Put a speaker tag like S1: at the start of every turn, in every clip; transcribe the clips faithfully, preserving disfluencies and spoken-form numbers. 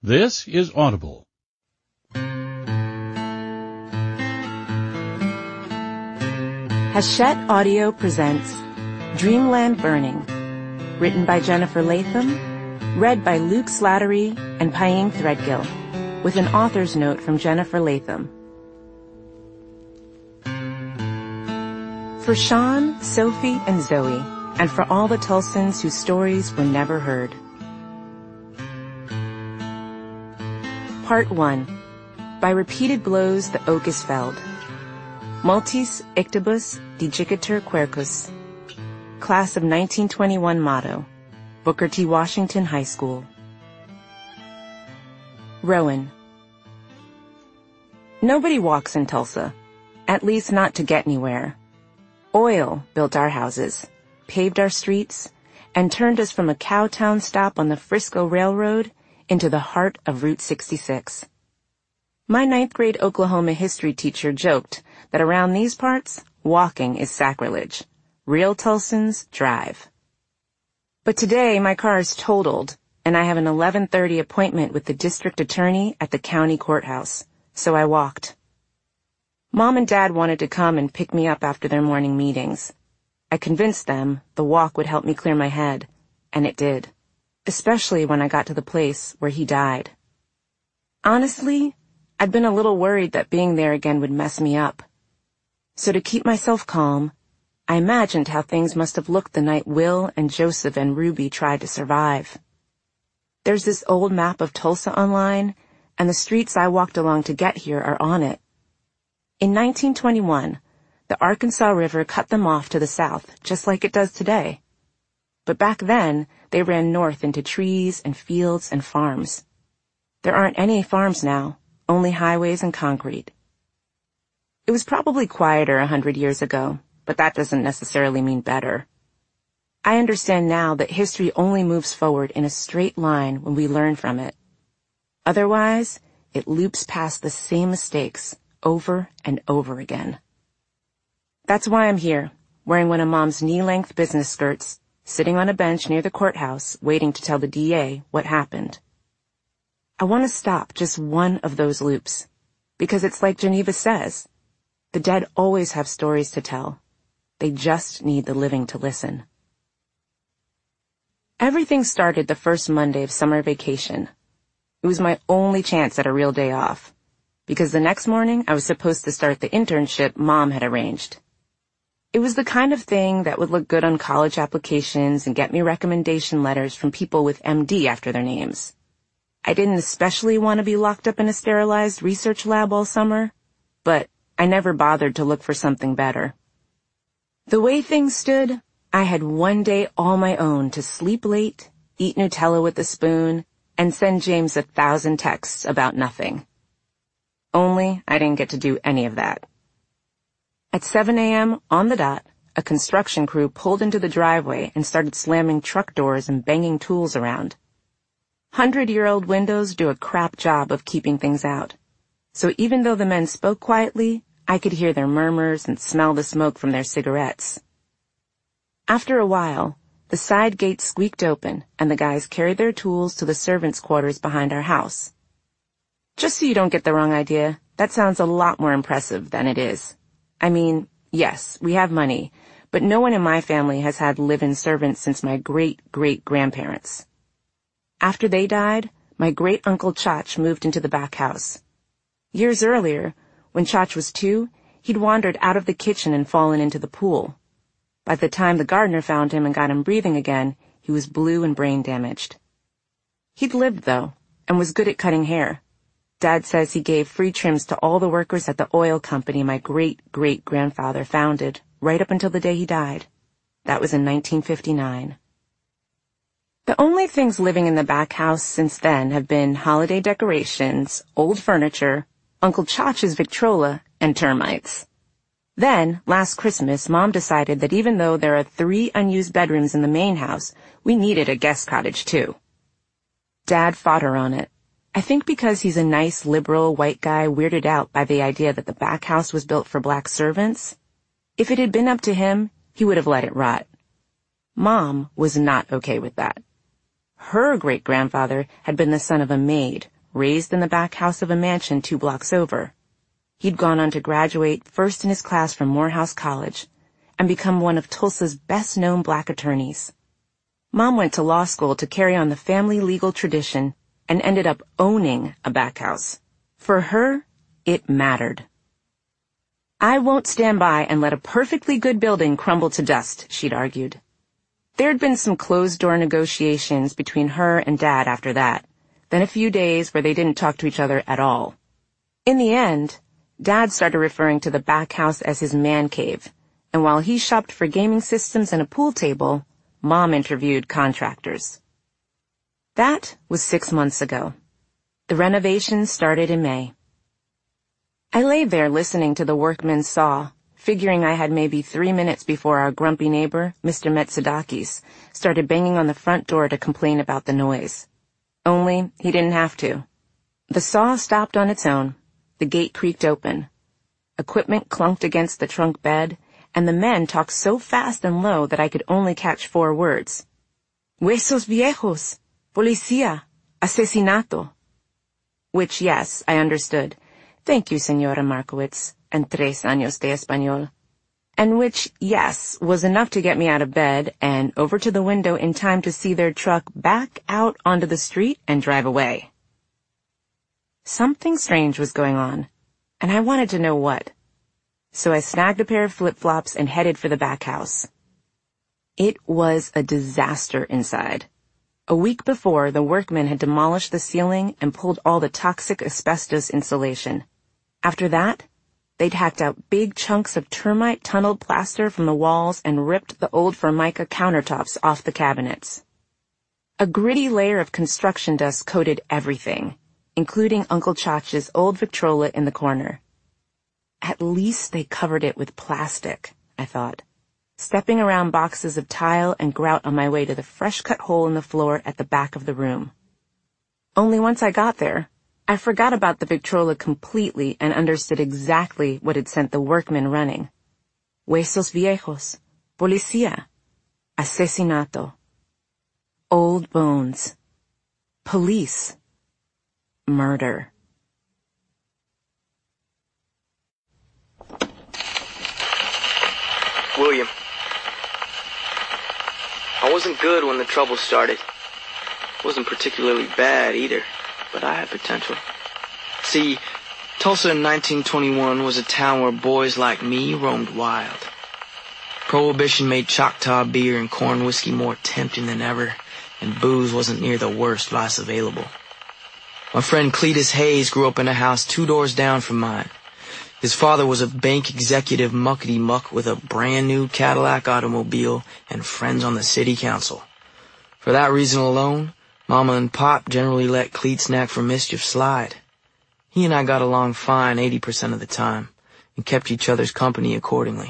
S1: This is Audible.
S2: Hachette Audio presents Dreamland Burning, written by Jennifer Latham, read by Luke Slattery and Paying Threadgill, with an author's note from Jennifer Latham. For Sean, Sophie, and Zoe, and for all the Tulsans whose stories were never heard. Part one. By repeated blows the oak is felled. Multis ictibus digiciter quercus. Class of nineteen twenty-one motto. Booker T. Washington High School. Rowan. Nobody walks in Tulsa. At least not to get anywhere. Oil built our houses, paved our streets, and turned us from a cowtown stop on the Frisco Railroad into the heart of Route sixty-six. My ninth grade Oklahoma history teacher joked that around these parts, walking is sacrilege. Real Tulsans drive. But today my car is totaled, and I have an eleven thirty appointment with the district attorney at the county courthouse, so I walked. Mom and Dad wanted to come and pick me up after their morning meetings. I convinced them the walk would help me clear my head, and it did, especially when I got to the place where he died. Honestly, I'd been a little worried that being there again would mess me up. So to keep myself calm, I imagined how things must have looked the night Will and Joseph and Ruby tried to survive. There's this old map of Tulsa online, and the streets I walked along to get here are on it. In nineteen twenty-one, the Arkansas River cut them off to the south, just like it does today. But back then, they ran north into trees and fields and farms. There aren't any farms now, only highways and concrete. It was probably quieter a hundred years ago, but that doesn't necessarily mean better. I understand now that history only moves forward in a straight line when we learn from it. Otherwise, it loops past the same mistakes over and over again. That's why I'm here, wearing one of Mom's knee-length business skirts, sitting on a bench near the courthouse, waiting to tell the D A what happened. I want to stop just one of those loops, because it's like Geneva says, the dead always have stories to tell. They just need the living to listen. Everything started the first Monday of summer vacation. It was my only chance at a real day off, because the next morning I was supposed to start the internship Mom had arranged. It was the kind of thing that would look good on college applications and get me recommendation letters from people with M D after their names. I didn't especially want to be locked up in a sterilized research lab all summer, but I never bothered to look for something better. The way things stood, I had one day all my own to sleep late, eat Nutella with a spoon, and send James a thousand texts about nothing. Only I didn't get to do any of that. At seven a.m., on the dot, a construction crew pulled into the driveway and started slamming truck doors and banging tools around. Hundred-year-old windows do a crap job of keeping things out. So even though the men spoke quietly, I could hear their murmurs and smell the smoke from their cigarettes. After a while, the side gate squeaked open and the guys carried their tools to the servants' quarters behind our house. Just so you don't get the wrong idea, that sounds a lot more impressive than it is. I mean, yes, we have money, but no one in my family has had live-in servants since my great-great-grandparents. After they died, my great-uncle Chach moved into the back house. Years earlier, when Chach was two, he'd wandered out of the kitchen and fallen into the pool. By the time the gardener found him and got him breathing again, he was blue and brain damaged. He'd lived, though, and was good at cutting hair. Dad says he gave free trims to all the workers at the oil company my great-great-grandfather founded, right up until the day he died. That was in nineteen fifty-nine. The only things living in the back house since then have been holiday decorations, old furniture, Uncle Chach's Victrola, and termites. Then, last Christmas, Mom decided that even though there are three unused bedrooms in the main house, we needed a guest cottage too. Dad fought her on it. I think because he's a nice, liberal, white guy weirded out by the idea that the back house was built for black servants. If it had been up to him, he would have let it rot. Mom was not okay with that. Her great-grandfather had been the son of a maid, raised in the back house of a mansion two blocks over. He'd gone on to graduate first in his class from Morehouse College and become one of Tulsa's best-known black attorneys. Mom went to law school to carry on the family legal tradition and ended up owning a back house. For her, it mattered. I won't stand by and let a perfectly good building crumble to dust, she'd argued. There'd been some closed-door negotiations between her and Dad after that, then a few days where they didn't talk to each other at all. In the end, Dad started referring to the back house as his man cave, and while he shopped for gaming systems and a pool table, Mom interviewed contractors. That was six months ago. The renovations started in May. I lay there listening to the workmen saw, figuring I had maybe three minutes before our grumpy neighbor, Mister Metsadakis, started banging on the front door to complain about the noise. Only he didn't have to. The saw stopped on its own. The gate creaked open. Equipment clunked against the trunk bed, and the men talked so fast and low that I could only catch four words. Huesos viejos, policía, asesinato. Which, yes, I understood. Thank you, Senora Markowitz, and tres años de español. And which, yes, was enough to get me out of bed and over to the window in time to see their truck back out onto the street and drive away. Something strange was going on, and I wanted to know what. So I snagged a pair of flip-flops and headed for the back house. It was a disaster inside. A week before, the workmen had demolished the ceiling and pulled all the toxic asbestos insulation. After that, they'd hacked out big chunks of termite-tunneled plaster from the walls and ripped the old Formica countertops off the cabinets. A gritty layer of construction dust coated everything, including Uncle Chach's old Victrola in the corner. At least they covered it with plastic, I thought, stepping around boxes of tile and grout on my way to the fresh-cut hole in the floor at the back of the room. Only once I got there, I forgot about the Victrola completely and understood exactly what had sent the workmen running. Huesos viejos, policía, asesinato. Old bones. Police. Murder.
S1: William. I wasn't good when the trouble started. Wasn't particularly bad either, but I had potential. See, Tulsa in nineteen twenty-one was a town where boys like me roamed wild. Prohibition made Choctaw beer and corn whiskey more tempting than ever, and booze wasn't near the worst vice available. My friend Cletus Hayes grew up in a house two doors down from mine. His father was a bank executive muckety-muck with a brand-new Cadillac automobile and friends on the city council. For that reason alone, Mama and Pop generally let Cleet snack for mischief slide. He and I got along fine eighty percent of the time, and kept each other's company accordingly.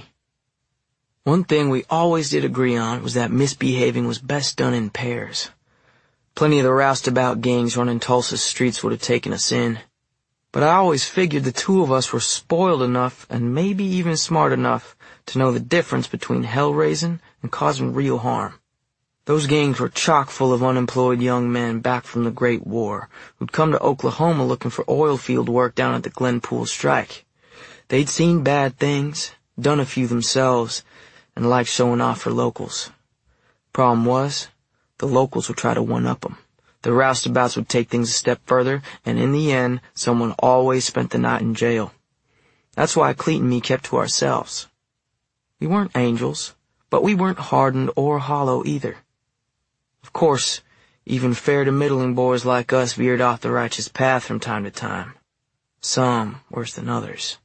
S1: One thing we always did agree on was that misbehaving was best done in pairs. Plenty of the roustabout gangs running Tulsa's streets would have taken us in. But I always figured the two of us were spoiled enough and maybe even smart enough to know the difference between hell-raising and causing real harm. Those gangs were chock full of unemployed young men back from the Great War who'd come to Oklahoma looking for oil field work down at the Glenpool strike. They'd seen bad things, done a few themselves, and liked showing off for locals. Problem was, the locals would try to one-up them. The roustabouts would take things a step further, and in the end, someone always spent the night in jail. That's why Cleet and me kept to ourselves. We weren't angels, but we weren't hardened or hollow either. Of course, even fair to middling boys like us veered off the righteous path from time to time. Some worse than others.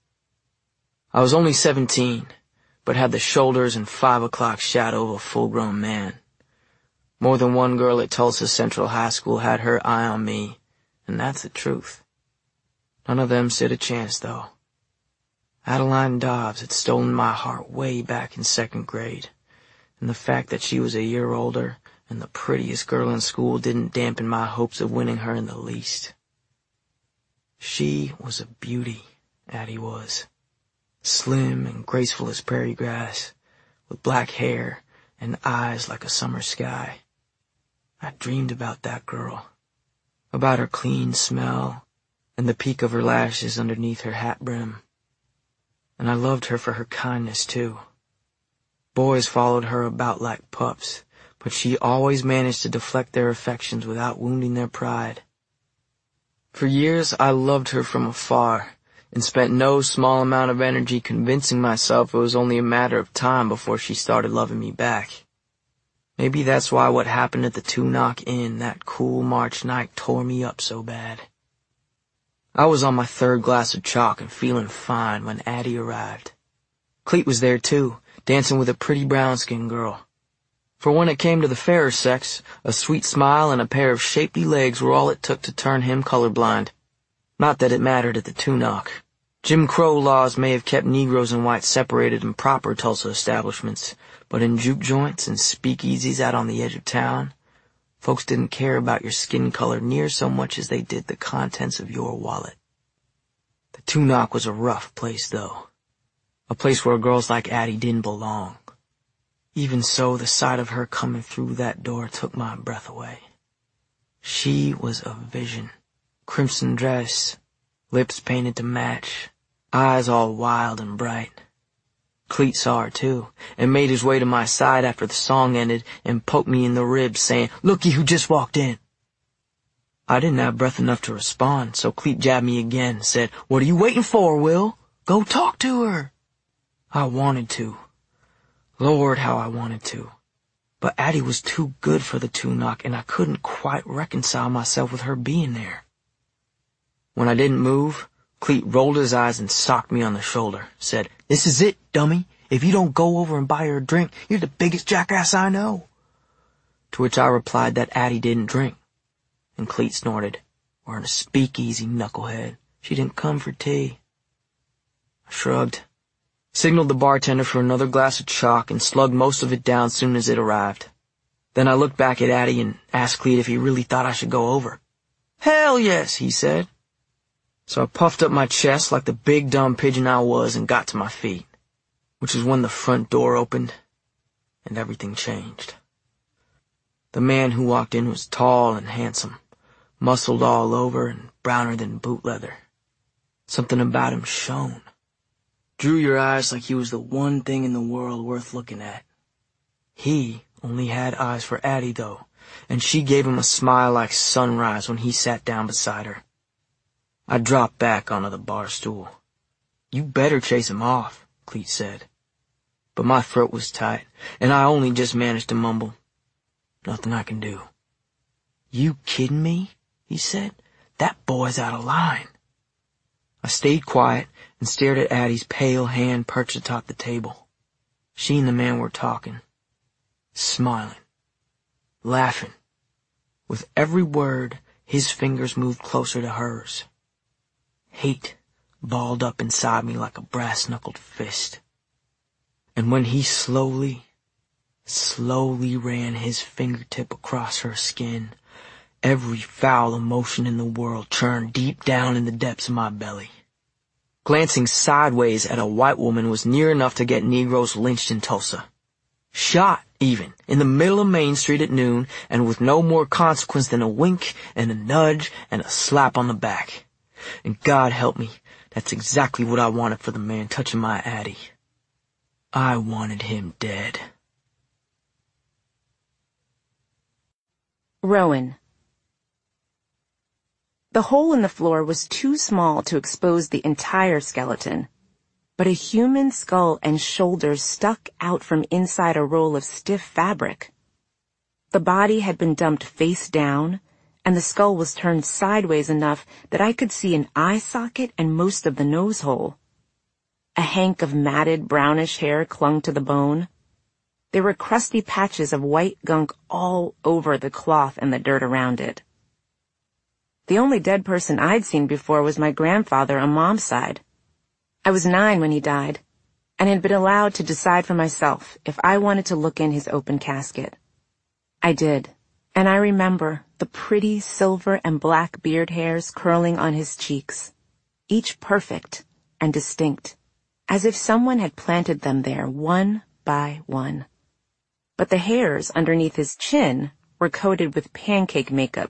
S1: I was only seventeen, but had the shoulders and five o'clock shadow of a full-grown man. More than one girl at Tulsa Central High School had her eye on me, and that's the truth. None of them stood a chance, though. Adeline Dobbs had stolen my heart way back in second grade, and the fact that she was a year older and the prettiest girl in school didn't dampen my hopes of winning her in the least. She was a beauty, Addie was. Slim and graceful as prairie grass, with black hair and eyes like a summer sky. I dreamed about that girl. about her clean smell and the peak of her lashes underneath her hat brim. And I loved her for her kindness, too. Boys followed her about like pups, but she always managed to deflect their affections without wounding their pride. For years, I loved her from afar, and spent no small amount of energy convincing myself it was only a matter of time before she started loving me back. Maybe that's why what happened at the Two Knock Inn that cool March night tore me up so bad. I was on my third glass of chalk and feeling fine when Addie arrived. Cleet was there too, dancing with a pretty brown-skinned girl. For when it came to the fairer sex, a sweet smile and a pair of shapely legs were all it took to turn him colorblind. Not that it mattered at the Two Knock. Jim Crow laws may have kept Negroes and whites separated in proper Tulsa establishments, but in juke joints and speakeasies out on the edge of town, folks didn't care about your skin color near so much as they did the contents of your wallet. The Two Knock was a rough place, though. A place where girls like Addie didn't belong. Even so, the sight of her coming through that door took my breath away. She was a vision. Crimson dress, lips painted to match, eyes all wild and bright. Cleet saw her, too, and made his way to my side after the song ended and poked me in the ribs, saying, "Looky who just walked in." I didn't have breath enough to respond, so Cleet jabbed me again and said, "What are you waiting for, Will? Go talk to her." I wanted to. Lord, how I wanted to. But Addie was too good for the Two Knock, and I couldn't quite reconcile myself with her being there. When I didn't move, Cleet rolled his eyes and socked me on the shoulder, said, "This is it, dummy. If you don't go over and buy her a drink, you're the biggest jackass I know." To which I replied that Addie didn't drink. And Cleet snorted, "We're in a speakeasy, knucklehead. She didn't come for tea." I shrugged, signaled the bartender for another glass of chalk, and slugged most of it down soon as it arrived. Then I looked back at Addie and asked Cleet if he really thought I should go over. "Hell yes," he said. So I puffed up my chest like the big dumb pigeon I was and got to my feet, which is when the front door opened and everything changed. The man who walked in was tall and handsome, muscled all over and browner than boot leather. Something about him shone. Drew your eyes like he was the one thing in the world worth looking at. He only had eyes for Addie, though, and she gave him a smile like sunrise when he sat down beside her. I dropped back onto the bar stool. "You better chase him off," Cleet said. But my throat was tight, and I only just managed to mumble, "Nothing I can do." "You kidding me?" he said. "That boy's out of line." I stayed quiet and stared at Addie's pale hand perched atop the table. She and the man were talking, smiling, laughing. With every word, his fingers moved closer to hers. Hate balled up inside me like a brass-knuckled fist. And when he slowly, slowly ran his fingertip across her skin, every foul emotion in the world churned deep down in the depths of my belly. Glancing sideways at a white woman was near enough to get Negroes lynched in Tulsa. Shot, even, in the middle of Main Street at noon, and with no more consequence than a wink and a nudge and a slap on the back. And God help me, that's exactly what I wanted for the man touching my Addie. I wanted him dead.
S2: Rowan. The hole in the floor was too small to expose the entire skeleton, but a human skull and shoulders stuck out from inside a roll of stiff fabric. The body had been dumped face down, and the skull was turned sideways enough that I could see an eye socket and most of the nose hole. A hank of matted brownish hair clung to the bone. There were crusty patches of white gunk all over the cloth and the dirt around it. The only dead person I'd seen before was my grandfather on Mom's side. I was nine when he died, and had been allowed to decide for myself if I wanted to look in his open casket. I did, and I remember the pretty silver and black beard hairs curling on his cheeks, each perfect and distinct, as if someone had planted them there one by one. But the hairs underneath his chin were coated with pancake makeup,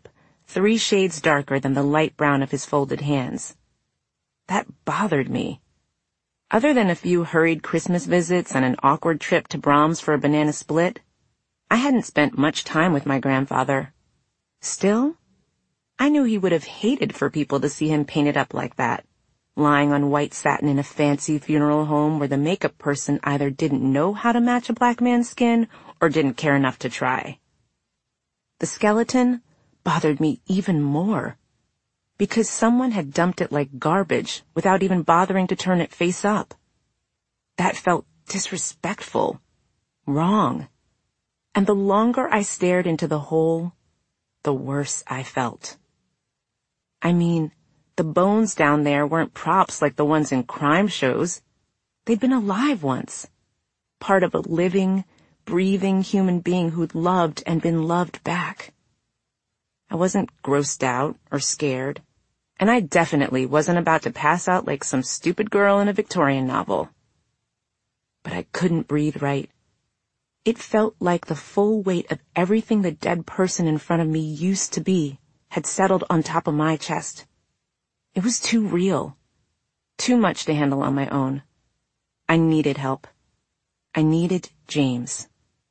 S2: three shades darker than the light brown of his folded hands. That bothered me. Other than a few hurried Christmas visits and an awkward trip to Brahms for a banana split, I hadn't spent much time with my grandfather. Still, I knew he would have hated for people to see him painted up like that, lying on white satin in a fancy funeral home where the makeup person either didn't know how to match a black man's skin or didn't care enough to try. The skeleton bothered me even more, because someone had dumped it like garbage without even bothering to turn it face up. That felt disrespectful, wrong, and the longer I stared into the hole, the worse I felt. I mean, the bones down there weren't props like the ones in crime shows. They'd been alive once, part of a living, breathing human being who'd loved and been loved back. I wasn't grossed out or scared, and I definitely wasn't about to pass out like some stupid girl in a Victorian novel. But I couldn't breathe right. It felt like the full weight of everything the dead person in front of me used to be had settled on top of my chest. It was too real, too much to handle on my own. I needed help. I needed James.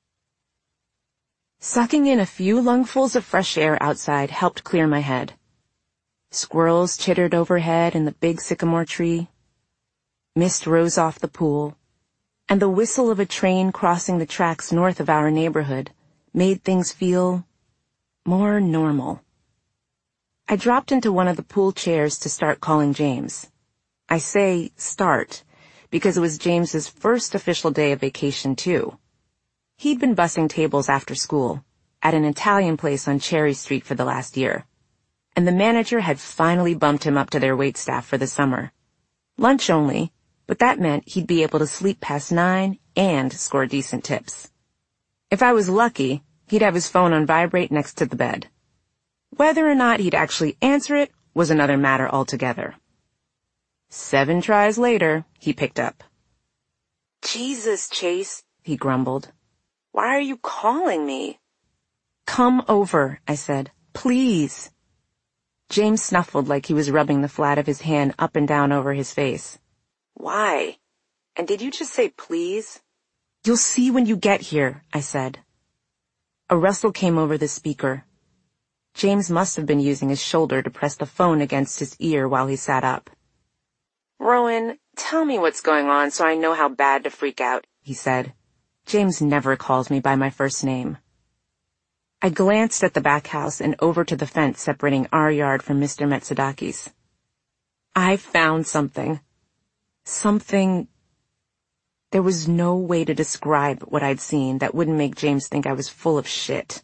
S2: Sucking in a few lungfuls of fresh air outside helped clear my head. Squirrels chittered overhead in the big sycamore tree. Mist rose off the pool, and the whistle of a train crossing the tracks north of our neighborhood made things feel more normal. I dropped into one of the pool chairs to start calling James. I say start because it was James's first official day of vacation, too. He'd been bussing tables after school at an Italian place on Cherry Street for the last year, and the manager had finally bumped him up to their waitstaff for the summer. Lunch only, but that meant he'd be able to sleep past nine and score decent tips. If I was lucky, he'd have his phone on vibrate next to the bed. Whether or not he'd actually answer it was another matter altogether. Seven tries later, he picked up. "Jesus, Chase," he grumbled. "Why are you calling me?" "Come over," I said. "Please." James snuffled like he was rubbing the flat of his hand up and down over his face. "Why? And did you just say please?" "You'll see when you get here," I said. A rustle came over the speaker. James must have been using his shoulder to press the phone against his ear while he sat up. "Rowan, tell me what's going on so I know how bad to freak out," he said. James never calls me by my first name. I glanced at the back house and over to the fence separating our yard from Mister Metsudaki's. I found something. Something... There was no way to describe what I'd seen that wouldn't make James think I was full of shit.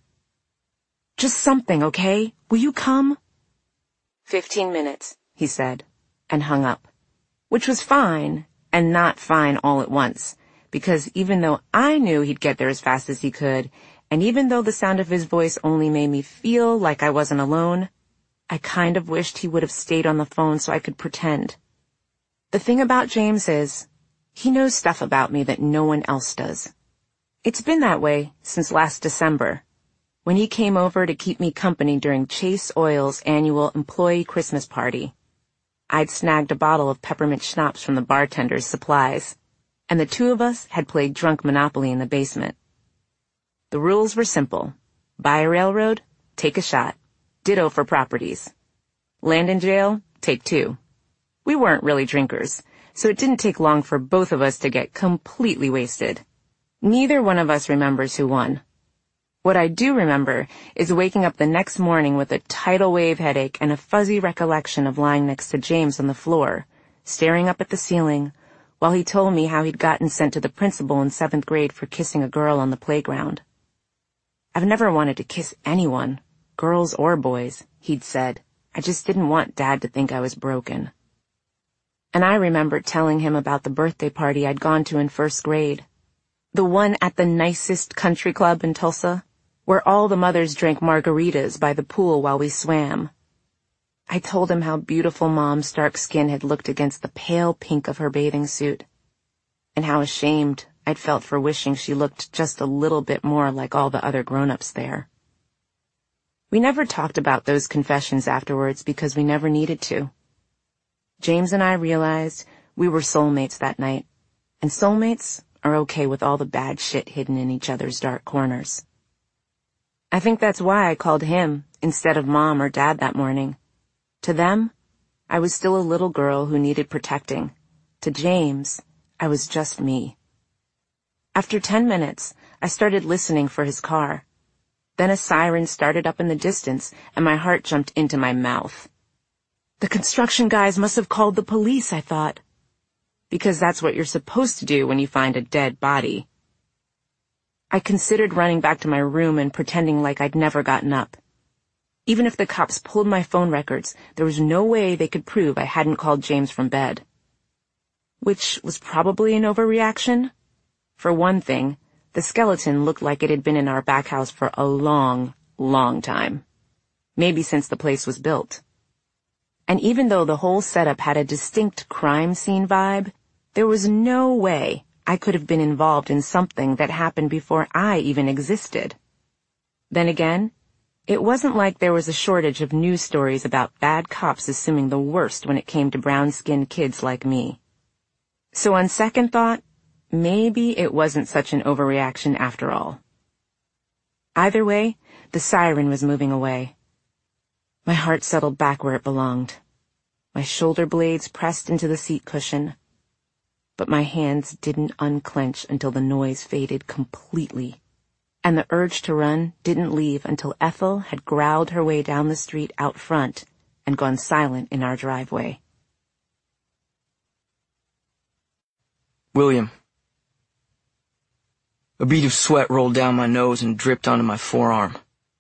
S2: "Just something, okay? Will you come?" Fifteen minutes, he said, and hung up. Which was fine, and not fine all at once, because even though I knew he'd get there as fast as he could, and even though the sound of his voice only made me feel like I wasn't alone, I kind of wished he would have stayed on the phone so I could pretend. The thing about James is, he knows stuff about me that no one else does. It's been that way since last December, when he came over to keep me company during Chase Oil's annual employee Christmas party. I'd snagged a bottle of peppermint schnapps from the bartender's supplies, and the two of us had played drunk Monopoly in the basement. The rules were simple. Buy a railroad, take a shot. Ditto for properties. Land in jail, take two. We weren't really drinkers, so it didn't take long for both of us to get completely wasted. Neither one of us remembers who won. What I do remember is waking up the next morning with a tidal wave headache and a fuzzy recollection of lying next to James on the floor, staring up at the ceiling, while he told me how he'd gotten sent to the principal in seventh grade for kissing a girl on the playground. "I've never wanted to kiss anyone, girls or boys," he'd said. "I just didn't want Dad to think I was broken." And I remembered telling him about the birthday party I'd gone to in first grade, the one at the nicest country club in Tulsa, where all the mothers drank margaritas by the pool while we swam. I told him how beautiful Mom's dark skin had looked against the pale pink of her bathing suit, and how ashamed I'd felt for wishing she looked just a little bit more like all the other grown-ups there. We never talked about those confessions afterwards because we never needed to. James and I realized we were soulmates that night, and soulmates are okay with all the bad shit hidden in each other's dark corners. I think that's why I called him instead of Mom or Dad that morning. To them, I was still a little girl who needed protecting. To James, I was just me. After ten minutes, I started listening for his car. Then a siren started up in the distance, and my heart jumped into my mouth. The construction guys must have called the police, I thought. Because that's what you're supposed to do when you find a dead body. I considered running back to my room and pretending like I'd never gotten up. Even if the cops pulled my phone records, there was no way they could prove I hadn't called James from bed. Which was probably an overreaction. For one thing, the skeleton looked like it had been in our back house for a long, long time. Maybe since the place was built. And even though the whole setup had a distinct crime scene vibe, there was no way I could have been involved in something that happened before I even existed. Then again, it wasn't like there was a shortage of news stories about bad cops assuming the worst when it came to brown-skinned kids like me. So on second thought, maybe it wasn't such an overreaction after all. Either way, the siren was moving away. My heart settled back where it belonged. My shoulder blades pressed into the seat cushion. But my hands didn't unclench until the noise faded completely. And the urge to run didn't leave until Ethel had growled her way down the street out front and gone silent in our driveway.
S1: William. A bead of sweat rolled down my nose and dripped onto my forearm.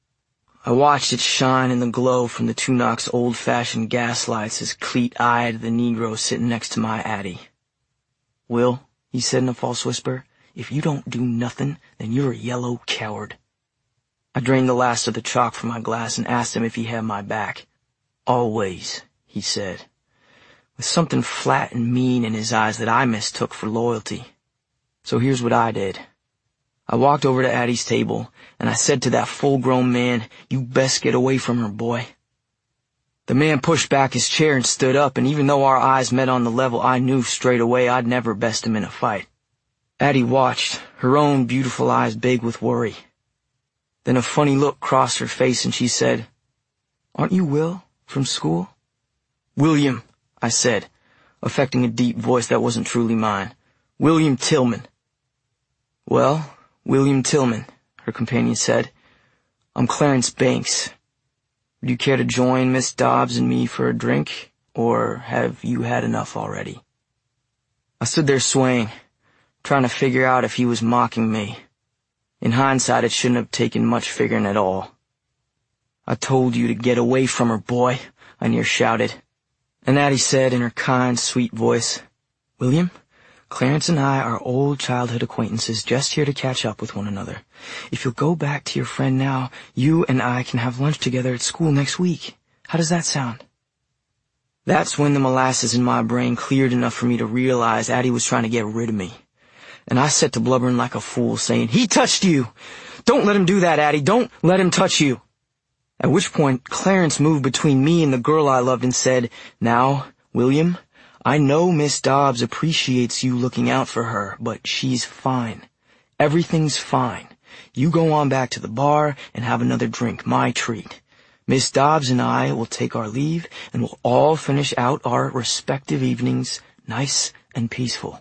S1: I watched it shine in the glow from the Tunock's old-fashioned gaslights as Cleet eyed the Negro sitting next to my Addie. "Will," he said in a false whisper, "if you don't do nothing, then you're a yellow coward." I drained the last of the chalk from my glass and asked him if he had my back. "Always," he said, with something flat and mean in his eyes that I mistook for loyalty. So here's what I did. I walked over to Addie's table, and I said to that full-grown man, "You best get away from her, boy." The man pushed back his chair and stood up, and even though our eyes met on the level, I knew straight away I'd never best him in a fight. Addie watched, her own beautiful eyes big with worry. Then a funny look crossed her face, and she said, "Aren't you Will, from school?" "William," I said, affecting a deep voice that wasn't truly mine. "William Tillman." "Well, William Tillman," her companion said. "I'm Clarence Banks. Would you care to join Miss Dobbs and me for a drink, or have you had enough already?" I stood there swaying, trying to figure out if he was mocking me. In hindsight, it shouldn't have taken much figuring at all. "I told you to get away from her, boy," I near shouted. And Addie said in her kind, sweet voice, "William, Clarence and I are old childhood acquaintances just here to catch up with one another. If you'll go back to your friend now, you and I can have lunch together at school next week. How does that sound?" That's when the molasses in my brain cleared enough for me to realize Addie was trying to get rid of me. And I set to blubbering like a fool, saying, "He touched you! Don't let him do that, Addie! Don't let him touch you!" At which point, Clarence moved between me and the girl I loved and said, "Now, William, I know Miss Dobbs appreciates you looking out for her, but she's fine. Everything's fine. You go on back to the bar and have another drink, my treat. Miss Dobbs and I will take our leave, and we'll all finish out our respective evenings nice and peaceful."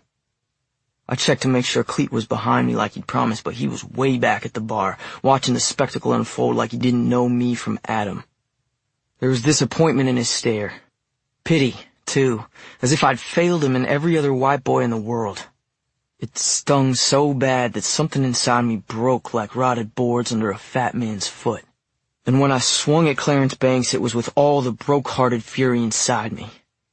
S1: I checked to make sure Cleet was behind me like he'd promised, but he was way back at the bar, watching the spectacle unfold like he didn't know me from Adam. There was disappointment in his stare. Pity, too, as if I'd failed him and every other white boy in the world. It stung so bad that something inside me broke like rotted boards under a fat man's foot. And when I swung at Clarence Banks, it was with all the broke-hearted fury inside me.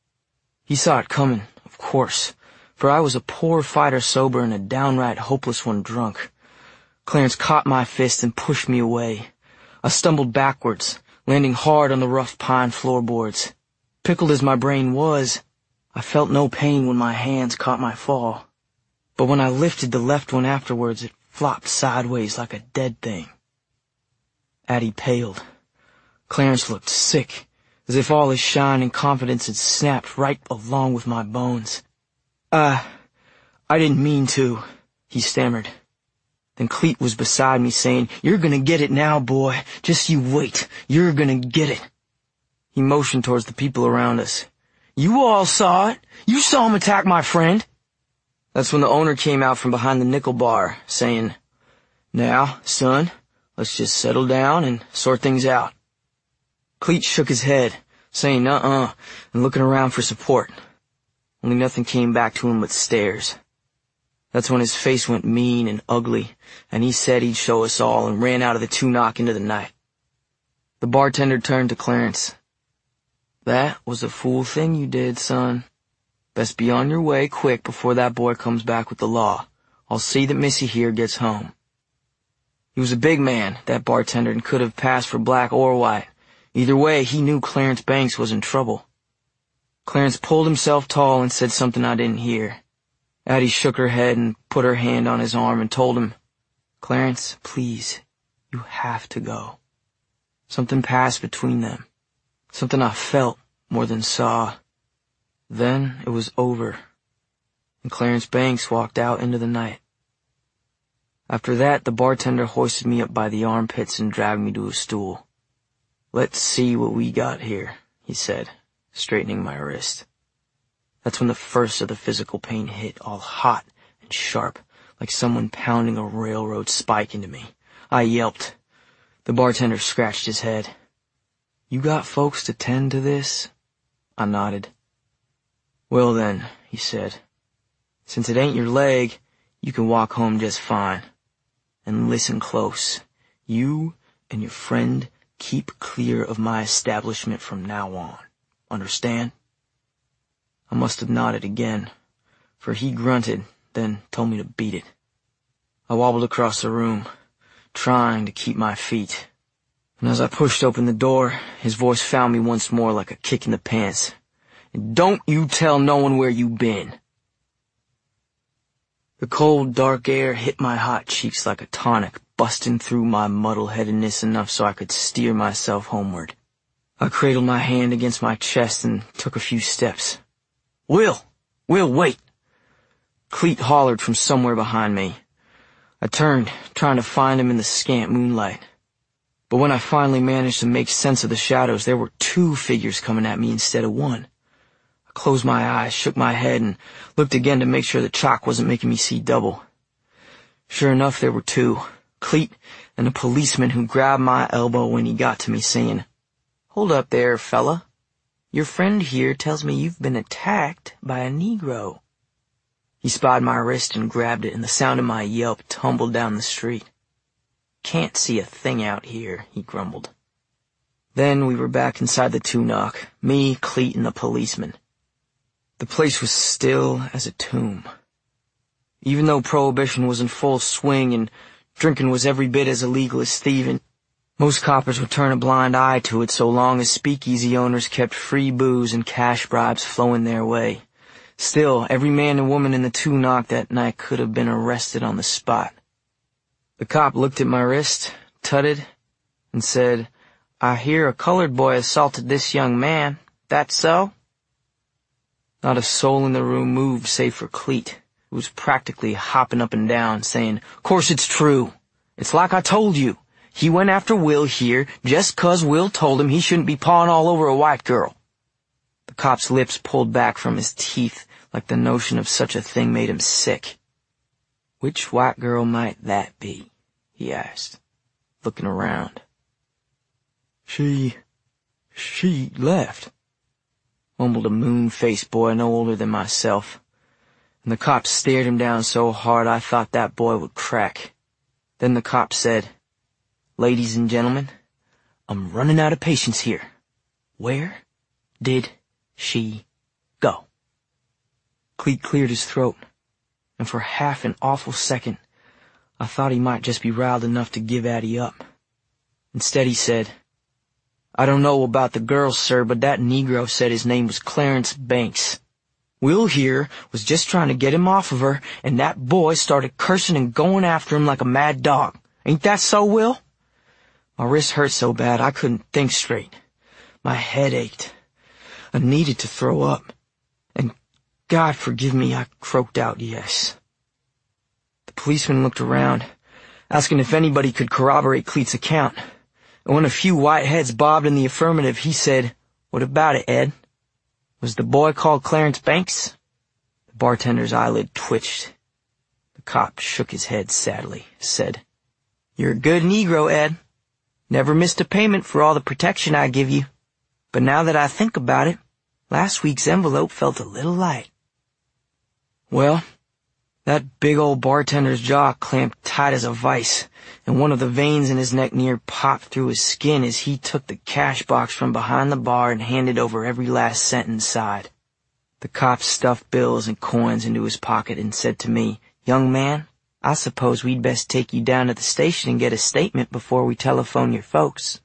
S1: He saw it coming, of course, for I was a poor fighter sober and a downright hopeless one drunk. Clarence caught my fist and pushed me away. I stumbled backwards, landing hard on the rough pine floorboards. Pickled as my brain was, I felt no pain when my hands caught my fall. But when I lifted the left one afterwards, it flopped sideways like a dead thing. Addie paled. Clarence looked sick, as if all his shine and confidence had snapped right along with my bones. Uh, I didn't mean to, he stammered. Then Cleet was beside me saying, "You're gonna get it now, boy. Just you wait. You're gonna get it." He motioned towards the people around us. "You all saw it. You saw him attack my friend." That's when the owner came out from behind the nickel bar, saying, "Now, son, let's just settle down and sort things out." Cleet shook his head, saying uh-uh, and looking around for support. Only nothing came back to him but stares. That's when his face went mean and ugly, and he said he'd show us all and ran out of the two-knock into the night. The bartender turned to Clarence. "That was a fool thing you did, son. Best be on your way quick before that boy comes back with the law. I'll see that Missy here gets home." He was a big man, that bartender, and could have passed for black or white. Either way, he knew Clarence Banks was in trouble. Clarence pulled himself tall and said something I didn't hear. Addie shook her head and put her hand on his arm and told him, "Clarence, please, you have to go." Something passed between them. Something I felt more than saw. Then it was over, and Clarence Banks walked out into the night. After that, the bartender hoisted me up by the armpits and dragged me to a stool. "Let's see what we got here," he said, straightening my wrist. That's when the first of the physical pain hit, all hot and sharp, like someone pounding a railroad spike into me. I yelped. The bartender scratched his head. "You got folks to tend to this?" I nodded. "Well then," he said, "since it ain't your leg, you can walk home just fine. And listen close. You and your friend keep clear of my establishment from now on. Understand?" I must have nodded again, for he grunted, then told me to beat it. I wobbled across the room, trying to keep my feet. And as I pushed open the door, his voice found me once more like a kick in the pants. "And don't you tell no one where you been." The cold, dark air hit my hot cheeks like a tonic, busting through my muddle-headedness enough so I could steer myself homeward. I cradled my hand against my chest and took a few steps. "Will! Will, wait!" Cleet hollered from somewhere behind me. I turned, trying to find him in the scant moonlight. But when I finally managed to make sense of the shadows, there were two figures coming at me instead of one. I closed my eyes, shook my head, and looked again to make sure the chalk wasn't making me see double. Sure enough, there were two, Cleet and a policeman who grabbed my elbow when he got to me, saying, "Hold up there, fella. Your friend here tells me you've been attacked by a Negro." He spied my wrist and grabbed it, and the sound of my yelp tumbled down the street. "Can't see a thing out here," he grumbled. Then we were back inside the two-knock, me, Cleet, and the policeman. The place was still as a tomb. Even though Prohibition was in full swing and drinking was every bit as illegal as thieving, most coppers would turn a blind eye to it so long as speakeasy owners kept free booze and cash bribes flowing their way. Still, every man and woman in the two-knock that night could have been arrested on the spot. The cop looked at my wrist, tutted, and said, "I hear a colored boy assaulted this young man. That so?" Not a soul in the room moved save for Cleet, who was practically hopping up and down, saying, "Course it's true. It's like I told you. He went after Will here just 'cause Will told him he shouldn't be pawing all over a white girl." The cop's lips pulled back from his teeth like the notion of such a thing made him sick. "Which white girl might that be?" he asked, looking around. She... she left," mumbled a moon-faced boy no older than myself, and the cop stared him down so hard I thought that boy would crack. Then the cop said, "Ladies and gentlemen, I'm running out of patience here. Where did she go?" Cleet cleared his throat, and for half an awful second, I thought he might just be riled enough to give Addie up. Instead he said, "I don't know about the girl, sir, but that Negro said his name was Clarence Banks. Will here was just trying to get him off of her, and that boy started cursing and going after him like a mad dog. Ain't that so, Will?" My wrist hurt so bad I couldn't think straight. My head ached. I needed to throw up. And God forgive me, I croaked out yes. The policeman looked around, asking if anybody could corroborate Cleet's account. And when a few white heads bobbed in the affirmative, he said, "What about it, Ed? Was the boy called Clarence Banks?" The bartender's eyelid twitched. The cop shook his head sadly, said, "You're a good Negro, Ed. Never missed a payment for all the protection I give you. But now that I think about it, last week's envelope felt a little light." Well, that big old bartender's jaw clamped tight as a vice, and one of the veins in his neck near popped through his skin as he took the cash box from behind the bar and handed over every last cent inside. The cop stuffed bills and coins into his pocket and said to me, "Young man, I suppose we'd best take you down to the station and get a statement before we telephone your folks."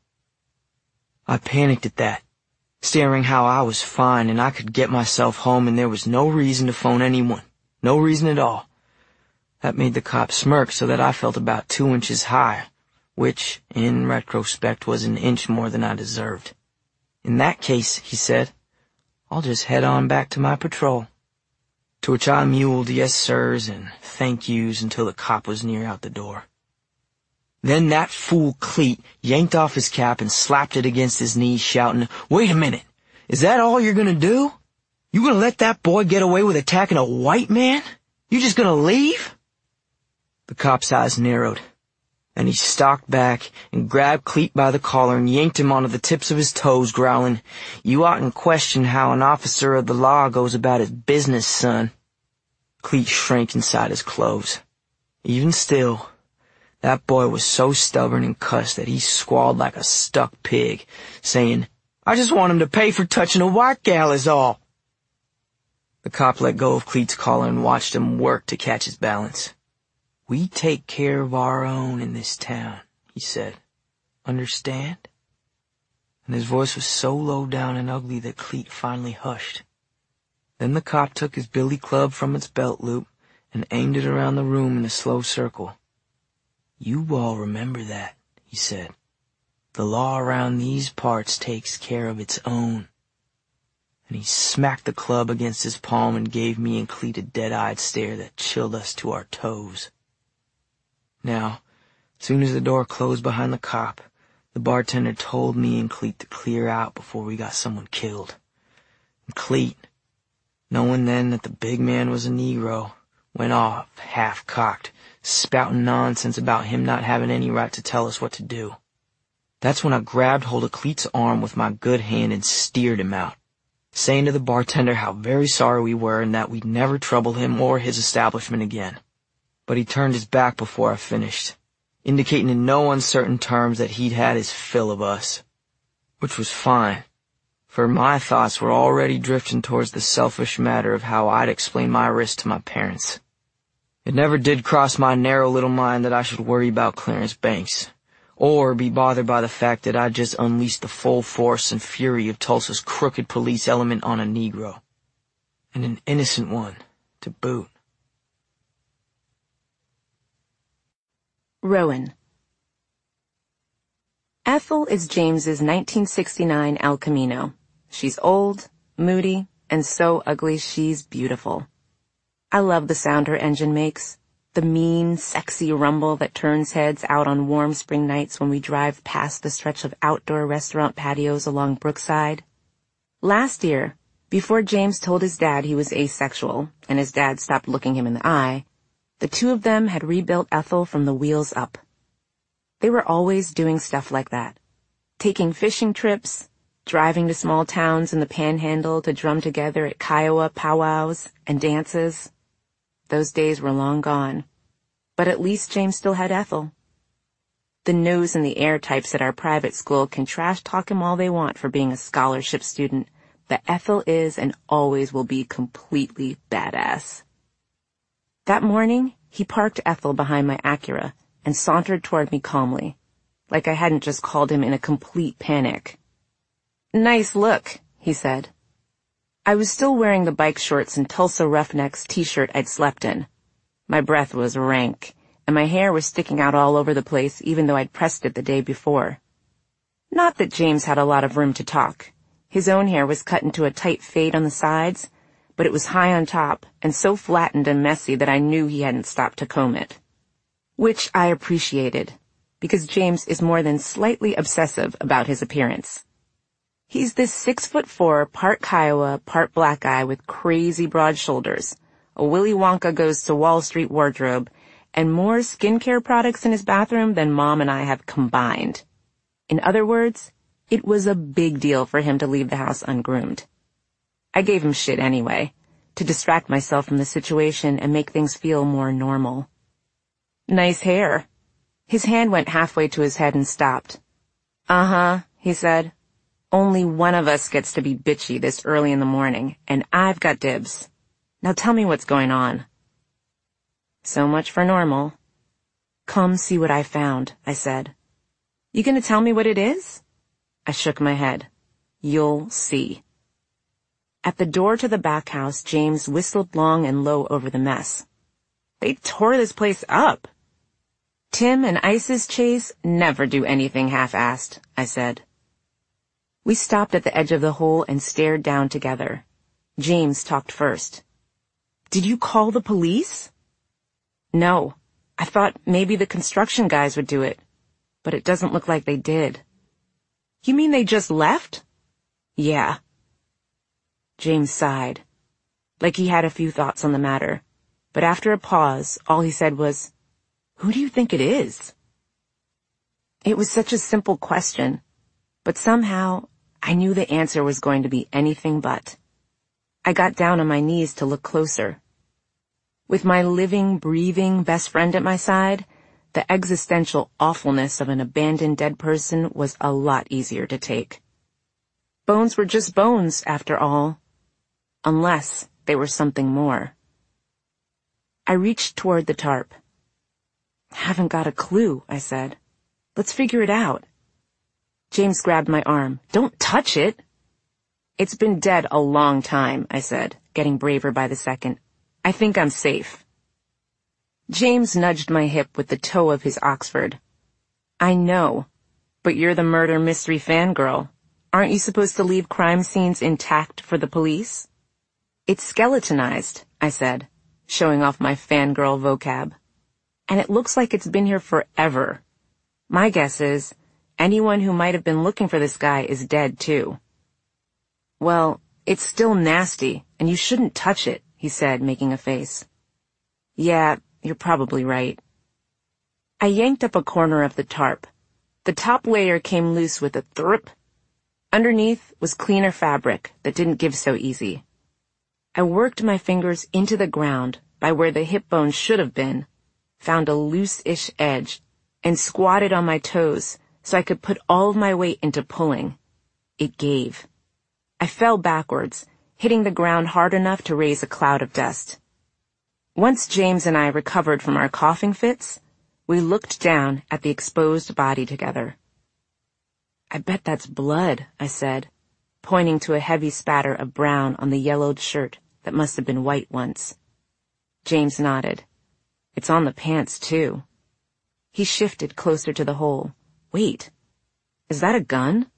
S1: I panicked at that, staring how I was fine and I could get myself home and there was no reason to phone anyone. No reason at all. That made the cop smirk so that I felt about two inches high, which, in retrospect, was an inch more than I deserved. "In that case," he said, "I'll just head on back to my patrol." To which I mewled yes sirs and thank yous until the cop was near out the door. Then that fool Cleet yanked off his cap and slapped it against his knee, shouting, "Wait a minute! Is that all you're gonna do? You gonna let that boy get away with attacking a white man? You just gonna leave?" The cop's eyes narrowed, and he stalked back and grabbed Cleet by the collar and yanked him onto the tips of his toes, growling, "You oughtn't question how an officer of the law goes about his business, son." Cleet shrank inside his clothes. Even still, that boy was so stubborn and cussed that he squalled like a stuck pig, saying, "I just want him to pay for touching a white gal is all." The cop let go of Cleet's collar and watched him work to catch his balance. "We take care of our own in this town," he said. "Understand?" And his voice was so low down and ugly that Cleet finally hushed. Then the cop took his billy club from its belt loop and aimed it around the room in a slow circle. "You all remember that," he said. "The law around these parts takes care of its own." And he smacked the club against his palm and gave me and Cleet a dead-eyed stare that chilled us to our toes. Now, as soon as the door closed behind the cop, the bartender told me and Cleet to clear out before we got someone killed. And Cleet, knowing then that the big man was a Negro, went off, half-cocked, spouting nonsense about him not having any right to tell us what to do. That's when I grabbed hold of Cleet's arm with my good hand and steered him out, saying to the bartender how very sorry we were and that we'd never trouble him or his establishment again. But he turned his back before I finished, indicating in no uncertain terms that he'd had his fill of us. Which was fine, for my thoughts were already drifting towards the selfish matter of how I'd explain my risk to my parents. It never did cross my narrow little mind that I should worry about Clarence Banks, or be bothered by the fact that I'd just unleashed the full force and fury of Tulsa's crooked police element on a Negro. And an innocent one, to boot.
S2: Rowan. Ethel is James's nineteen sixty-nine El Camino. She's old, moody, and so ugly she's beautiful. I love the sound her engine makes, the mean, sexy rumble that turns heads out on warm spring nights when we drive past the stretch of outdoor restaurant patios along Brookside. Last year, before James told his dad he was asexual, and his dad stopped looking him in the eye, the two of them had rebuilt Ethel from the wheels up. They were always doing stuff like that, taking fishing trips, driving to small towns in the Panhandle to drum together at Kiowa powwows and dances. Those days were long gone, but at least James still had Ethel. The nose in the air types at our private school can trash talk him all they want for being a scholarship student, but Ethel is and always will be completely badass. That morning, he parked Ethel behind my Acura and sauntered toward me calmly, like I hadn't just called him in a complete panic. "Nice look," he said. I was still wearing the bike shorts and Tulsa Roughnecks t-shirt I'd slept in. My breath was rank, and my hair was sticking out all over the place even though I'd pressed it the day before. Not that James had a lot of room to talk. His own hair was cut into a tight fade on the sides, but it was high on top and so flattened and messy that I knew he hadn't stopped to comb it. Which I appreciated, because James is more than slightly obsessive about his appearance. He's this six foot four, part Kiowa, part black guy with crazy broad shoulders, a Willy Wonka goes to Wall Street wardrobe, and more skincare products in his bathroom than Mom and I have combined. In other words, it was a big deal for him to leave the house ungroomed. I gave him shit anyway, to distract myself from the situation and make things feel more normal. Nice hair. His hand went halfway to his head and stopped. Uh-huh, he said. Only one of us gets to be bitchy this early in the morning, and I've got dibs. Now tell me what's going on. So much for normal. Come see what I found, I said. You gonna tell me what it is? I shook my head. You'll see. At the door to the back house, James whistled long and low over the mess. They tore this place up. Tim and Isis Chase never do anything half-assed, I said. We stopped at the edge of the hole and stared down together. James talked first. Did you call the police? No. I thought maybe the construction guys would do it, but it doesn't look like they did. You mean they just left? Yeah. James sighed, like he had a few thoughts on the matter, but after a pause, all he said was, Who do you think it is? It was such a simple question, but somehow I knew the answer was going to be anything but. I got down on my knees to look closer. With my living, breathing best friend at my side, the existential awfulness of an abandoned dead person was a lot easier to take. Bones were just bones, after all, unless they were something more. I reached toward the tarp. Haven't got a clue, I said. Let's figure it out. James grabbed my arm. Don't touch it. It's been dead a long time, I said, getting braver by the second. I think I'm safe. James nudged my hip with the toe of his Oxford. I know, but you're the murder mystery fangirl. Aren't you supposed to leave crime scenes intact for the police? It's skeletonized, I said, showing off my fangirl vocab. And it looks like it's been here forever. My guess is, anyone who might have been looking for this guy is dead too. Well, it's still nasty, and you shouldn't touch it, he said, making a face. Yeah, you're probably right. I yanked up a corner of the tarp. The top layer came loose with a thrup. Underneath was cleaner fabric that didn't give so easy. I worked my fingers into the ground by where the hip bone should have been, found a loose-ish edge, and squatted on my toes so I could put all of my weight into pulling. It gave. I fell backwards, hitting the ground hard enough to raise a cloud of dust. Once James and I recovered from our coughing fits, we looked down at the exposed body together. I bet that's blood, I said, pointing to a heavy spatter of brown on the yellowed shirt that must have been white once. James nodded. It's on the pants, too. He shifted closer to the hole. Wait, is that a gun?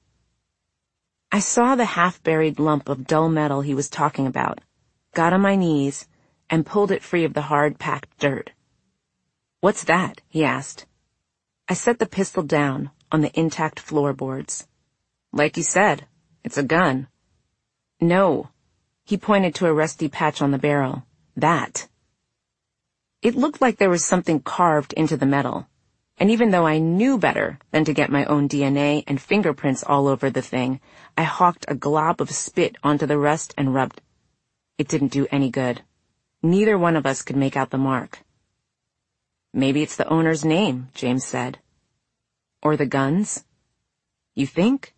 S2: I saw the half-buried lump of dull metal he was talking about, got on my knees, and pulled it free of the hard-packed dirt. What's that? He asked. I set the pistol down on the intact floorboards. Like you said, it's a gun. No. He pointed to a rusty patch on the barrel. That. It looked like there was something carved into the metal, and even though I knew better than to get my own D N A and fingerprints all over the thing, I hawked a glob of spit onto the rust and rubbed. It didn't do any good. Neither one of us could make out the mark. Maybe it's the owner's name, James said. Or the gun's? You think?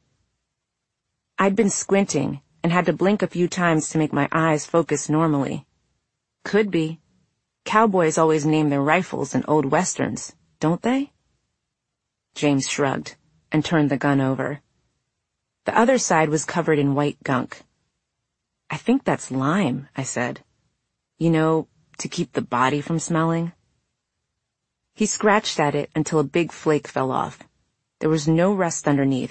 S2: I'd been squinting and had to blink a few times to make my eyes focus normally. Could be. Cowboys always name their rifles in old westerns, don't they? James shrugged and turned the gun over. The other side was covered in white gunk. I think that's lime, I said. You know, to keep the body from smelling. He scratched at it until a big flake fell off. There was no rust underneath,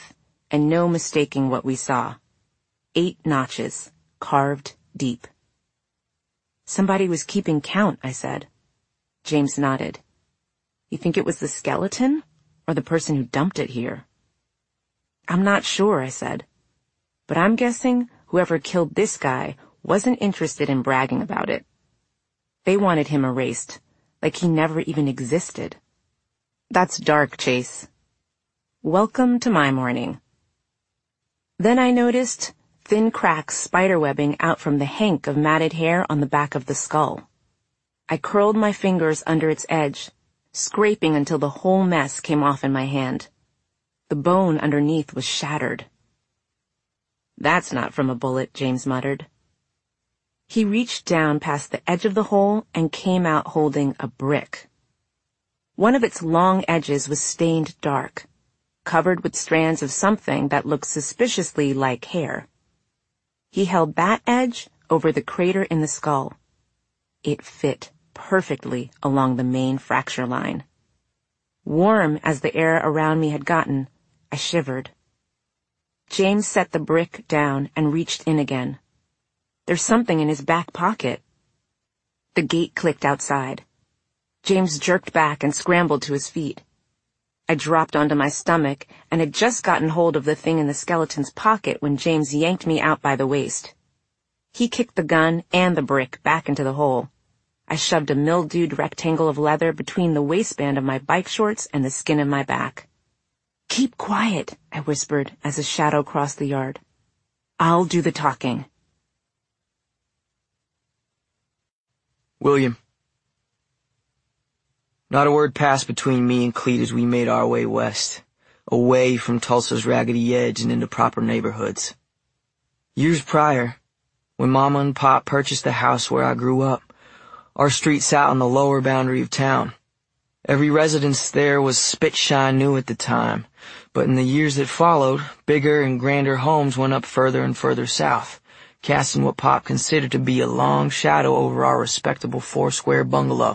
S2: and no mistaking what we saw. Eight notches, carved deep. Somebody was keeping count, I said. James nodded. You think it was the skeleton, or the person who dumped it here? I'm not sure, I said. But I'm guessing whoever killed this guy wasn't interested in bragging about it. They wanted him erased, like he never even existed. That's dark, Chase. Welcome to my morning. Then I noticed thin cracks spiderwebbing out from the hank of matted hair on the back of the skull. I curled my fingers under its edge, scraping until the whole mess came off in my hand. The bone underneath was shattered. That's not from a bullet, James muttered. He reached down past the edge of the hole and came out holding a brick. One of its long edges was stained dark, covered with strands of something that looked suspiciously like hair. He held that edge over the crater in the skull. It fit perfectly along the main fracture line. Warm as the air around me had gotten, I shivered. James set the brick down and reached in again. There's something in his back pocket. The gate clicked outside. James jerked back and scrambled to his feet. I dropped onto my stomach and had just gotten hold of the thing in the skeleton's pocket when James yanked me out by the waist. He kicked the gun and the brick back into the hole. I shoved a mildewed rectangle of leather between the waistband of my bike shorts and the skin of my back. Keep quiet, I whispered as a shadow crossed the yard. I'll do the talking.
S1: William. Not a word passed between me and Clete as we made our way west, away from Tulsa's raggedy edge and into proper neighborhoods. Years prior, when Mama and Pop purchased the house where I grew up, our street sat on the lower boundary of town. Every residence there was spit-shine new at the time, but in the years that followed, bigger and grander homes went up further and further south, casting what Pop considered to be a long shadow over our respectable four-square bungalow.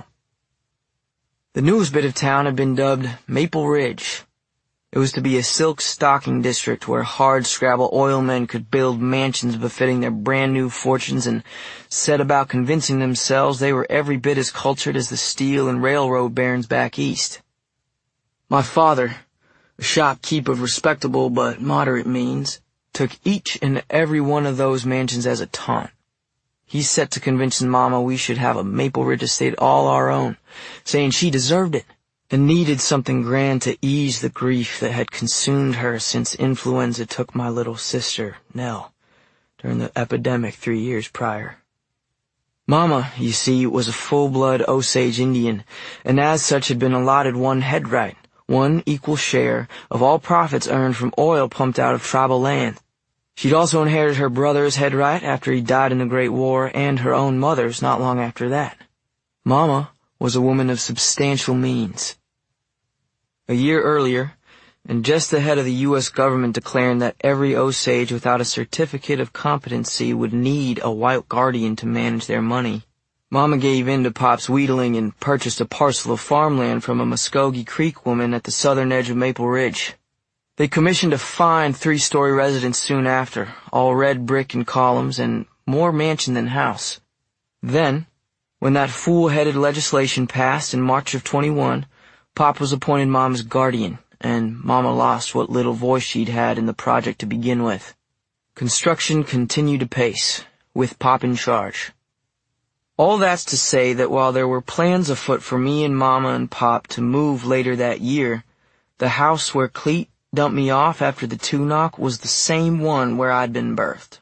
S1: The newest bit of town had been dubbed Maple Ridge. It was to be a silk stocking district where hard-scrabble oilmen could build mansions befitting their brand-new fortunes and set about convincing themselves they were every bit as cultured as the steel and railroad barons back east. My father, a shopkeep of respectable but moderate means, took each and every one of those mansions as a taunt. He set to convincing Mama we should have a Maple Ridge estate all our own, saying she deserved it and needed something grand to ease the grief that had consumed her since influenza took my little sister, Nell, during the epidemic three years prior. Mama, you see, was a full-blood Osage Indian, and as such had been allotted one headright, one equal share of all profits earned from oil pumped out of tribal land. She'd also inherited her brother's headright after he died in the Great War and her own mother's not long after that. Mama was a woman of substantial means. A year earlier, and just ahead of the U S government declaring that every Osage without a certificate of competency would need a white guardian to manage their money, Mama gave in to Pop's wheedling and purchased a parcel of farmland from a Muskogee Creek woman at the southern edge of Maple Ridge. They commissioned a fine three-story residence soon after, all red brick and columns and more mansion than house. Then, when that fool-headed legislation passed in March of twenty-one, Pop was appointed Mama's guardian, and Mama lost what little voice she'd had in the project to begin with. Construction continued apace, with Pop in charge. All that's to say that while there were plans afoot for me and Mama and Pop to move later that year, the house where Clete dumped me off after the two-knock was the same one where I'd been birthed.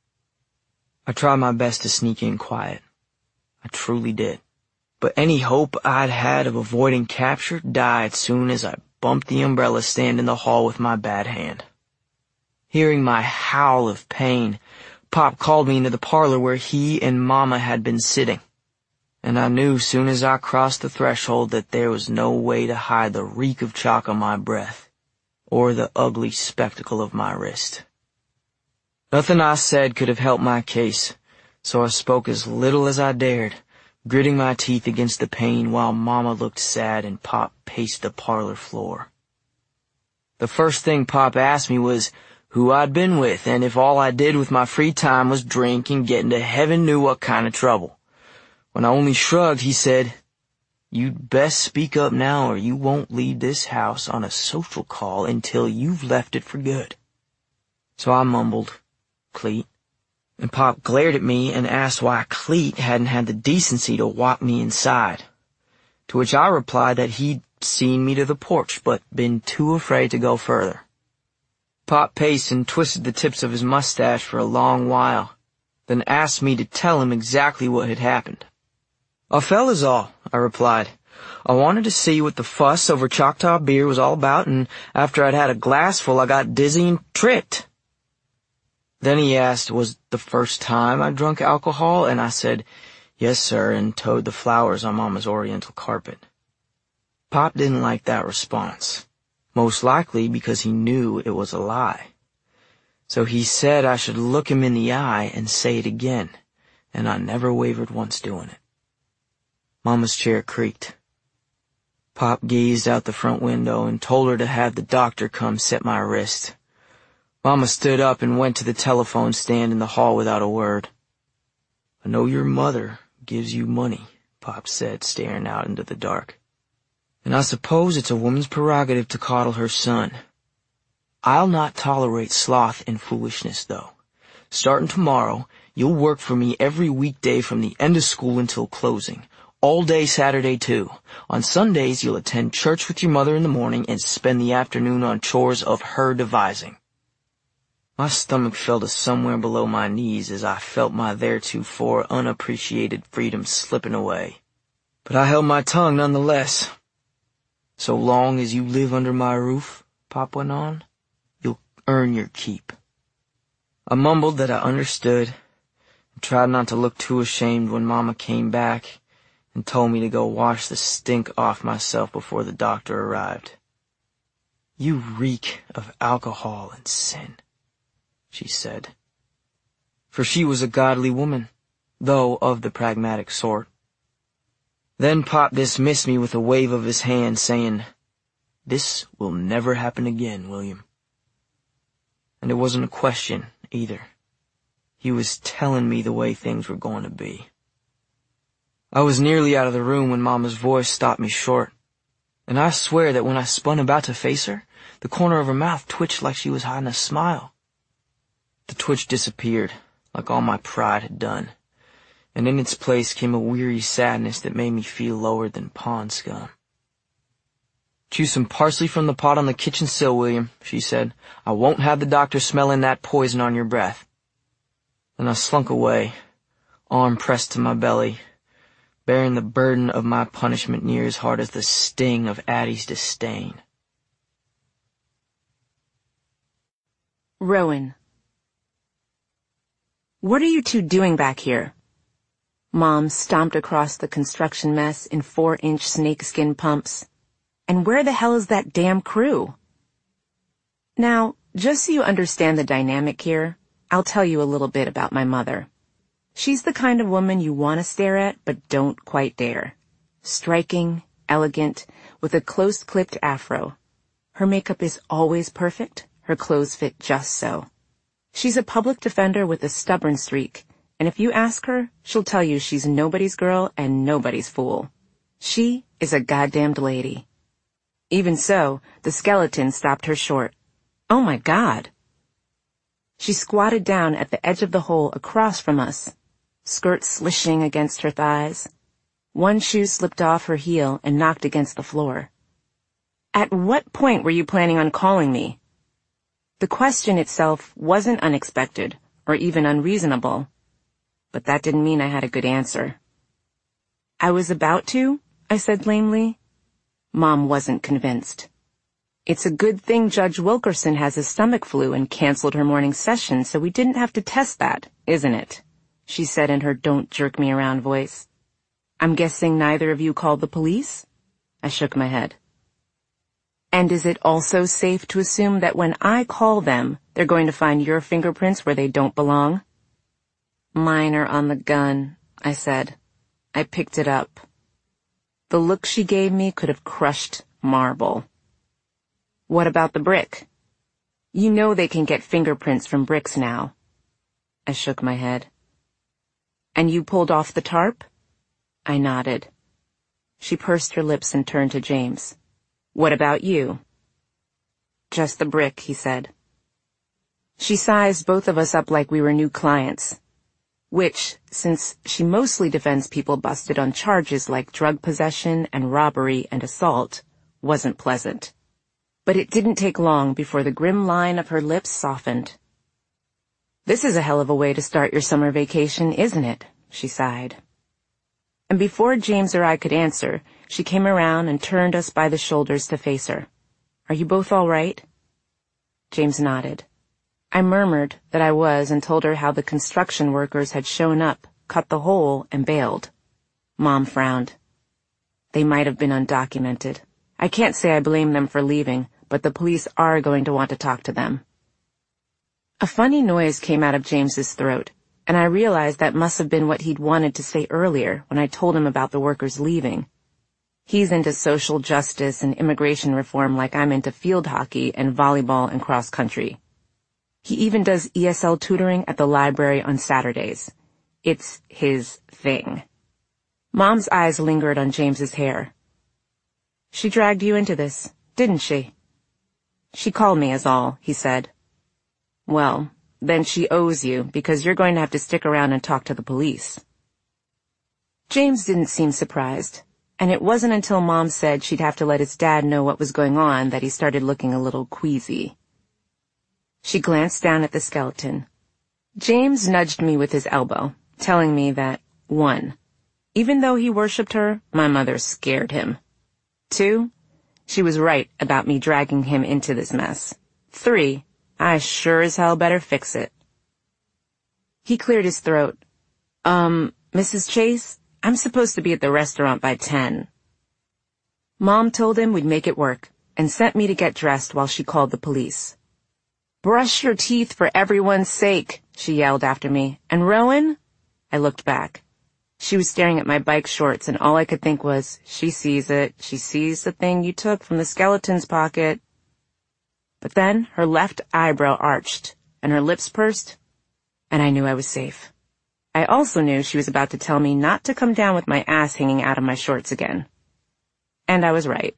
S1: I tried my best to sneak in quiet. I truly did. But any hope I'd had of avoiding capture died soon as I bumped the umbrella stand in the hall with my bad hand. Hearing my howl of pain, Pop called me into the parlor where he and Mama had been sitting, and I knew soon as I crossed the threshold that there was no way to hide the reek of chalk on my breath, or the ugly spectacle of my wrist. Nothing I said could have helped my case, so I spoke as little as I dared, gritting my teeth against the pain while Mama looked sad and Pop paced the parlor floor. The first thing Pop asked me was who I'd been with and if all I did with my free time was drink and get into heaven knew what kind of trouble. When I only shrugged, he said, "You'd best speak up now or you won't leave this house on a social call until you've left it for good." So I mumbled, "Cleet." And Pop glared at me and asked why Cleet hadn't had the decency to walk me inside. To which I replied that he'd seen me to the porch but been too afraid to go further. Pop paced and twisted the tips of his mustache for a long while, then asked me to tell him exactly what had happened. "A fella's all," I replied. "I wanted to see what the fuss over Choctaw beer was all about, and after I'd had a glassful I got dizzy and tripped." Then he asked, was the first time I drunk alcohol, and I said, "Yes, sir," and towed the flowers on Mama's oriental carpet. Pop didn't like that response, most likely because he knew it was a lie. So he said I should look him in the eye and say it again, and I never wavered once doing it. Mama's chair creaked. Pop gazed out the front window and told her to have the doctor come set my wrist. Mama stood up and went to the telephone stand in the hall without a word. "I know your mother gives you money," Pop said, staring out into the dark. "And I suppose it's a woman's prerogative to coddle her son. I'll not tolerate sloth and foolishness, though. Starting tomorrow, you'll work for me every weekday from the end of school until closing. All day Saturday, too. On Sundays, you'll attend church with your mother in the morning and spend the afternoon on chores of her devising." My stomach fell to somewhere below my knees as I felt my theretofore unappreciated freedom slipping away. But I held my tongue nonetheless. "So long as you live under my roof," Pop went on, "you'll earn your keep." I mumbled that I understood and tried not to look too ashamed when Mama came back and told me to go wash the stink off myself before the doctor arrived. "You reek of alcohol and sin," she said. For she was a godly woman, though of the pragmatic sort. Then Pop dismissed me with a wave of his hand, saying, "This will never happen again, William." And it wasn't a question, either. He was telling me the way things were going to be. I was nearly out of the room when Mama's voice stopped me short, and I swear that when I spun about to face her, the corner of her mouth twitched like she was hiding a smile. The twitch disappeared, like all my pride had done, and in its place came a weary sadness that made me feel lower than pond scum. "Chew some parsley from the pot on the kitchen sill, William," she said. "I won't have the doctor smelling that poison on your breath." Then I slunk away, arm pressed to my belly, bearing the burden of my punishment near as hard as the sting of Addie's disdain.
S2: Rowan. "What are you two doing back here?" Mom stomped across the construction mess in four-inch snakeskin pumps. "And where the hell is that damn crew?" Now, just so you understand the dynamic here, I'll tell you a little bit about my mother. She's the kind of woman you want to stare at but don't quite dare. Striking, elegant, with a close-clipped afro. Her makeup is always perfect, her clothes fit just so. She's a public defender with a stubborn streak, and if you ask her, she'll tell you she's nobody's girl and nobody's fool. She is a goddamned lady. Even so, the skeleton stopped her short. Oh my God! She squatted down at the edge of the hole across from us, skirt slishing against her thighs. One shoe slipped off her heel and knocked against the floor. "At what point were you planning on calling me?" The question itself wasn't unexpected or even unreasonable, but that didn't mean I had a good answer. "I was about to," I said lamely. Mom wasn't convinced. "It's a good thing Judge Wilkerson has a stomach flu and canceled her morning session, so we didn't have to test that, isn't it?" she said in her don't-jerk-me-around voice. "I'm guessing neither of you called the police?" I shook my head. "And is it also safe to assume that when I call them, they're going to find your fingerprints where they don't belong?" "Mine are on the gun," I said. I picked it up. The look she gave me could have crushed marble. What about the brick? You know they can get fingerprints from bricks now. I shook my head. And you pulled off the tarp? I nodded. She pursed her lips and turned to James. What about you? Just the brick, he said. She sized both of us up like we were new clients, which, since she mostly defends people busted on charges like drug possession and robbery and assault, wasn't pleasant. But it didn't take long before the grim line of her lips softened. This is a hell of a way to start your summer vacation, isn't it? She sighed. And before James or I could answer, she came around and turned us by the shoulders to face her. Are you both all right? James nodded. I murmured that I was and told her how the construction workers had shown up, cut the hole, and bailed. Mom frowned. They might have been undocumented. I can't say I blame them for leaving, but the police are going to want to talk to them. A funny noise came out of James's throat, and I realized that must have been what he'd wanted to say earlier when I told him about the workers leaving. He's into social justice and immigration reform like I'm into field hockey and volleyball and cross country. He even does E S L tutoring at the library on Saturdays. It's his thing. Mom's eyes lingered on James's hair. She dragged you into this, didn't she? She called me is all, he said. Well, then she owes you because you're going to have to stick around and talk to the police. James didn't seem surprised, and it wasn't until Mom said she'd have to let his dad know what was going on that he started looking a little queasy. She glanced down at the skeleton. James nudged me with his elbow, telling me that, one, even though he worshipped her, my mother scared him. Two, she was right about me dragging him into this mess. Three, I sure as hell better fix it. He cleared his throat. Um, Missus Chase, I'm supposed to be at the restaurant by ten. Mom told him we'd make it work, and sent me to get dressed while she called the police. Brush your teeth for everyone's sake, she yelled after me. And Rowan? I looked back. She was staring at my bike shorts, and all I could think was, she sees it. She sees the thing you took from the skeleton's pocket. But then her left eyebrow arched, and her lips pursed, and I knew I was safe. I also knew she was about to tell me not to come down with my ass hanging out of my shorts again. And I was right.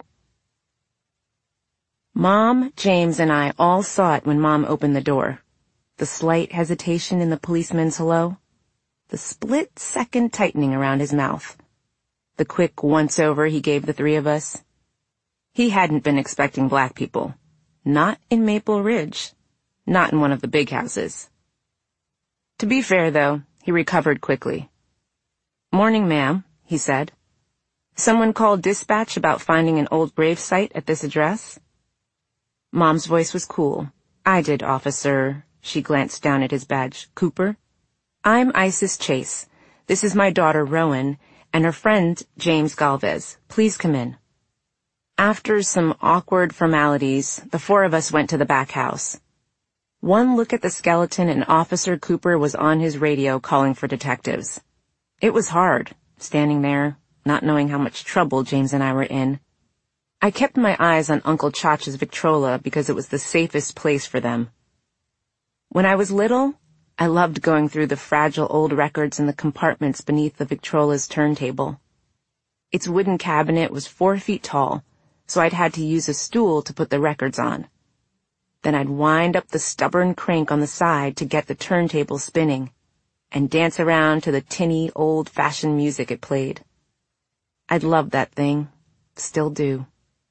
S2: Mom, James, and I all saw it when Mom opened the door. The slight hesitation in the policeman's hello. The split-second tightening around his mouth. The quick once-over he gave the three of us. He hadn't been expecting black people. Not in Maple Ridge. Not in one of the big houses. To be fair, though, he recovered quickly. Morning, ma'am, he said. Someone called dispatch about finding an old grave site at this address? Mom's voice was cool. I did, officer. She glanced down at his badge. Cooper? I'm Isis Chase. This is my daughter, Rowan, and her friend, James Galvez. Please come in. After some awkward formalities, the four of us went to the back house. One look at the skeleton and Officer Cooper was on his radio calling for detectives. It was hard, standing there, not knowing how much trouble James and I were in. I kept my eyes on Uncle Chach's Victrola because it was the safest place for them. When I was little, I loved going through the fragile old records in the compartments beneath the Victrola's turntable. Its wooden cabinet was four feet tall, so I'd had to use a stool to put the records on. Then I'd wind up the stubborn crank on the side to get the turntable spinning, and dance around to the tinny, old-fashioned music it played. I'd loved that thing. Still do.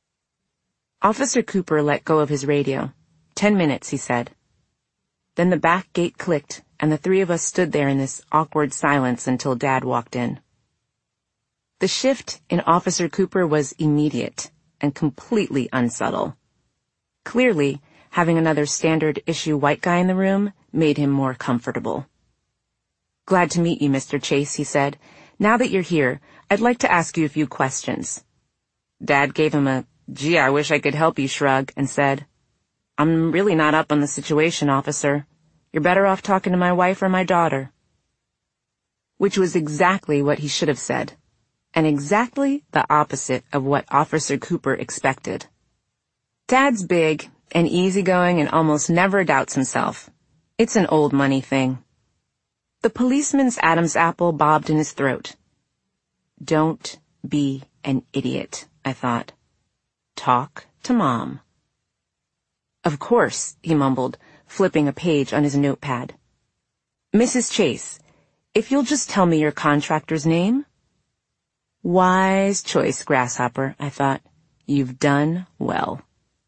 S2: Officer Cooper let go of his radio. Ten minutes, he said. Then the back gate clicked, and the three of us stood there in this awkward silence until Dad walked in. The shift in Officer Cooper was immediate and completely unsubtle. Clearly, having another standard-issue white guy in the room made him more comfortable. Glad to meet you, Mister Chase, he said. Now that you're here, I'd like to ask you a few questions. Dad gave him a, gee, I wish I could help you shrug, and said, I'm really not up on the situation, officer. You're better off talking to my wife or my daughter. Which was exactly what he should have said, and exactly the opposite of what Officer Cooper expected. Dad's big and easygoing and almost never doubts himself. It's an old money thing. The policeman's Adam's apple bobbed in his throat. Don't be an idiot, I thought. Talk to Mom. Of course, he mumbled, flipping a page on his notepad. Missus Chase, if you'll just tell me your contractor's name. Wise choice, Grasshopper, I thought. You've done well.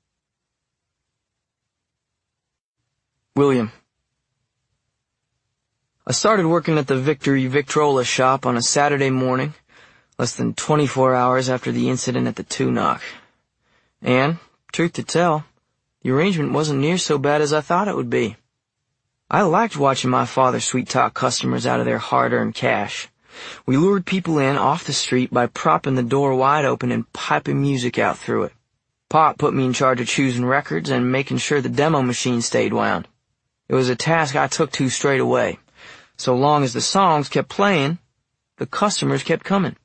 S1: William. I started working at the Victory Victrola shop on a Saturday morning, less than twenty-four hours after the incident at the Two Knock. And, truth to tell, the arrangement wasn't near so bad as I thought it would be. I liked watching my father sweet-talk customers out of their hard-earned cash. We lured people in off the street by propping the door wide open and piping music out through it. Pop put me in charge of choosing records and making sure the demo machine stayed wound. It was a task I took to straight away. So long as the songs kept playing, the customers kept coming.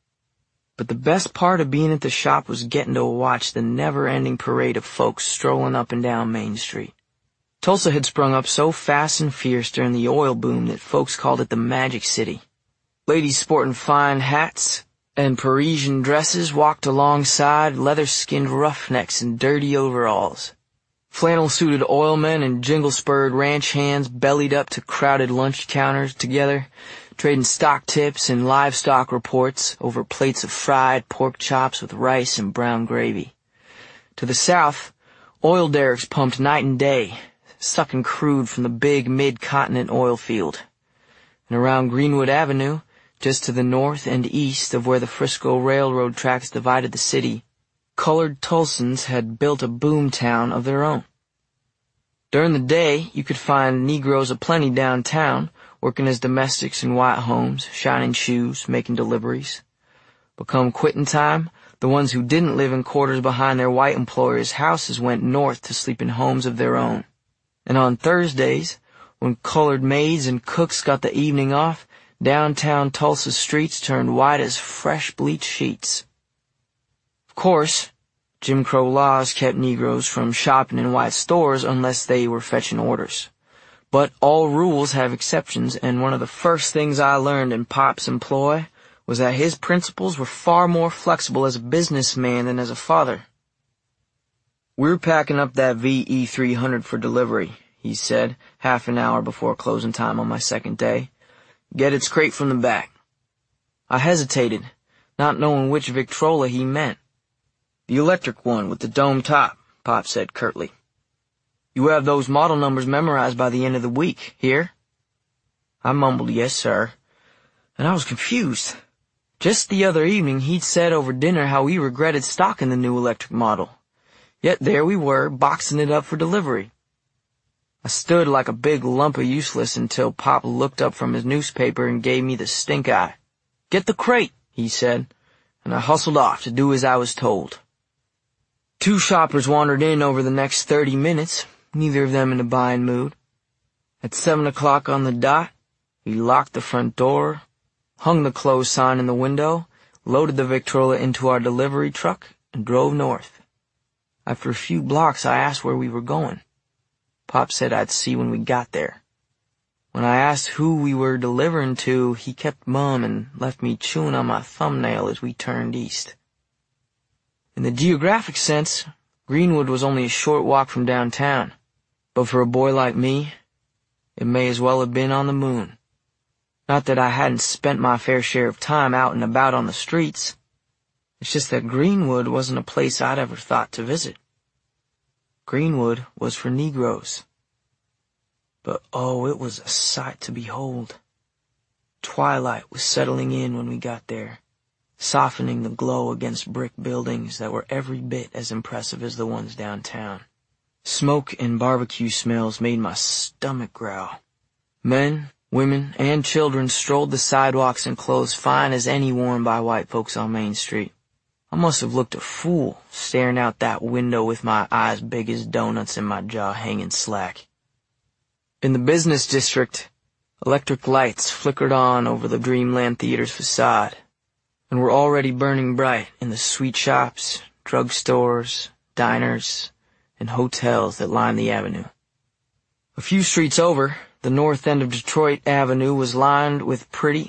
S1: But the best part of being at the shop was getting to watch the never-ending parade of folks strolling up and down Main Street. Tulsa had sprung up so fast and fierce during the oil boom that folks called it the Magic City. Ladies sporting fine hats and Parisian dresses walked alongside leather-skinned roughnecks in dirty overalls. Flannel-suited oilmen and jingle-spurred ranch hands bellied up to crowded lunch counters together, trading stock tips and livestock reports over plates of fried pork chops with rice and brown gravy. To the south, oil derricks pumped night and day, sucking crude from the big mid-continent oil field. And around Greenwood Avenue, just to the north and east of where the Frisco Railroad tracks divided the city, colored Tulsans had built a boom town of their own. During the day, you could find Negroes aplenty downtown, working as domestics in white homes, shining shoes, making deliveries. But come quitting time, the ones who didn't live in quarters behind their white employers' houses went north to sleep in homes of their own. And on Thursdays, when colored maids and cooks got the evening off, downtown Tulsa streets turned white as fresh bleached sheets. Of course, Jim Crow laws kept Negroes from shopping in white stores unless they were fetching orders. But all rules have exceptions, and one of the first things I learned in Pop's employ was that his principles were far more flexible as a businessman than as a father. "We're packing up that V E three hundred for delivery," he said, half an hour before closing time on my second day. "Get its crate from the back." I hesitated, not knowing which Victrola he meant. "The electric one with the dome top," Pop said curtly. "You have those model numbers memorized by the end of the week, here?" I mumbled, "Yes, sir," and I was confused. Just the other evening he'd said over dinner how he regretted stocking the new electric model. Yet there we were, boxing it up for delivery. I stood like a big lump of useless until Pop looked up from his newspaper and gave me the stink eye. "Get the crate," he said, and I hustled off to do as I was told. Two shoppers wandered in over the next thirty minutes, neither of them in a buying mood. At seven o'clock on the dot, we locked the front door, hung the close sign in the window, loaded the Victrola into our delivery truck, and drove north. After a few blocks, I asked where we were going. Pop said I'd see when we got there. When I asked who we were delivering to, he kept mum and left me chewing on my thumbnail as we turned east. In the geographic sense, Greenwood was only a short walk from downtown, but for a boy like me, it may as well have been on the moon. Not that I hadn't spent my fair share of time out and about on the streets. It's just that Greenwood wasn't a place I'd ever thought to visit. Greenwood was for Negroes. But oh, it was a sight to behold. Twilight was settling in when we got there, softening the glow against brick buildings that were every bit as impressive as the ones downtown. Smoke and barbecue smells made my stomach growl. Men, women, and children strolled the sidewalks in clothes fine as any worn by white folks on Main Street. I must have looked a fool, staring out that window with my eyes big as donuts and my jaw hanging slack. In the business district, electric lights flickered on over the Dreamland Theater's facade, and were already burning bright in the sweet shops, drug stores, diners, and hotels that lined the avenue. A few streets over, the north end of Detroit Avenue was lined with pretty,